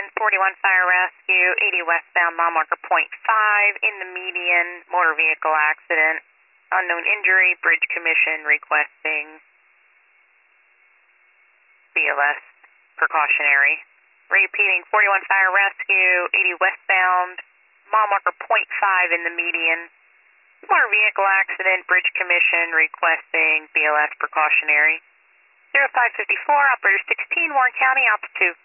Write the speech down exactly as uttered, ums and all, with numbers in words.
ten forty-one Fire Rescue, eighty westbound, mile marker point five, in the median, motor vehicle accident, unknown injury, Bridge Commission requesting B L S precautionary. Repeating, forty-one Fire Rescue, eighty westbound, mile marker point five in the median, motor vehicle accident, Bridge Commission requesting B L S precautionary. zero five five four, operator sixteen, Warren County, altitude